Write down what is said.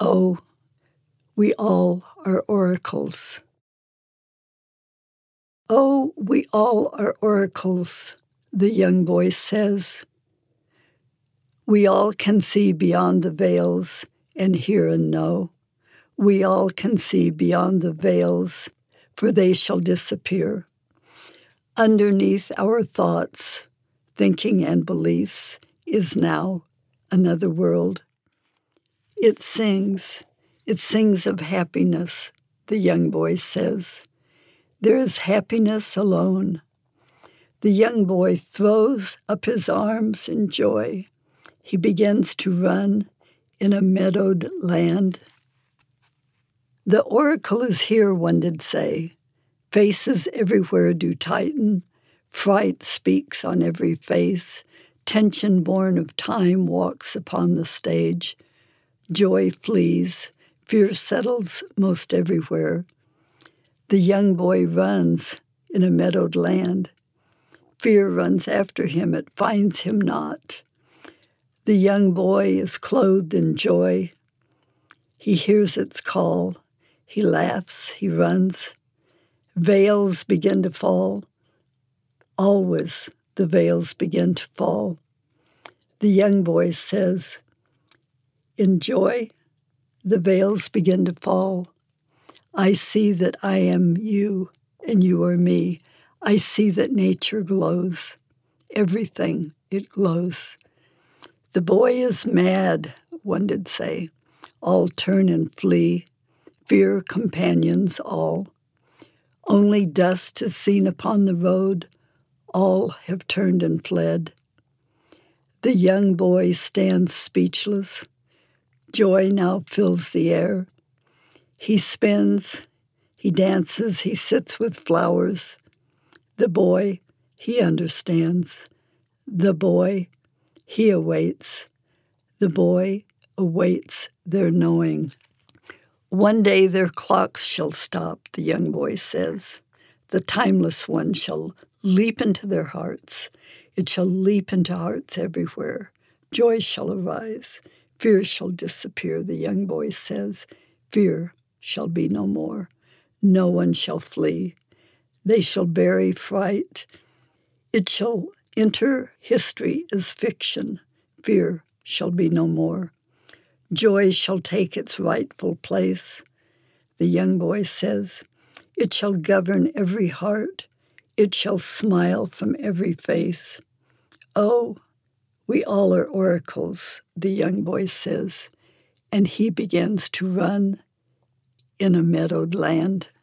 Oh, we all are oracles. Oh, we all are oracles, the young voice says. We all can see beyond the veils and hear and know. We all can see beyond the veils, for they shall disappear. Underneath our thoughts, thinking, and beliefs is now another world. It sings of happiness, the young voice says. There is happiness alone. The young boy throws up his arms in joy. He begins to run in a meadowed land. The oracle is here, one did say. Faces everywhere do tighten. Fright speaks on every face. Tension born of time walks upon the stage. Joy flees. Fear settles most everywhere. The young boy runs in a meadowed land. Fear runs after him, it finds him not. The young boy is clothed in joy. He hears its call. He laughs, he runs. Veils begin to fall. Always the veils begin to fall. The young boy says, in joy, the veils begin to fall. I see that I am you and you are me. I see that nature glows. Everything, it glows. The boy is mad, one did say. All turn and flee. Fear companions all. Only dust is seen upon the road. All have turned and fled. The young boy stands speechless. Joy now fills the air. He spins, he dances, he sits with flowers. The boy, he understands. The boy, he awaits. The boy awaits their knowing. One day their clocks shall stop, the young boy says. The timeless one shall leap into their hearts. It shall leap into hearts everywhere. Joy shall arise. Fear shall disappear, the young boy says. Fear shall be no more. No one shall flee. They shall bury fright. It shall enter history as fiction. Fear shall be no more. Joy shall take its rightful place, the young boy says. It shall govern every heart. It shall smile from every face. Oh, we all are oracles, the young boy says, and he begins to run in a meadowed land.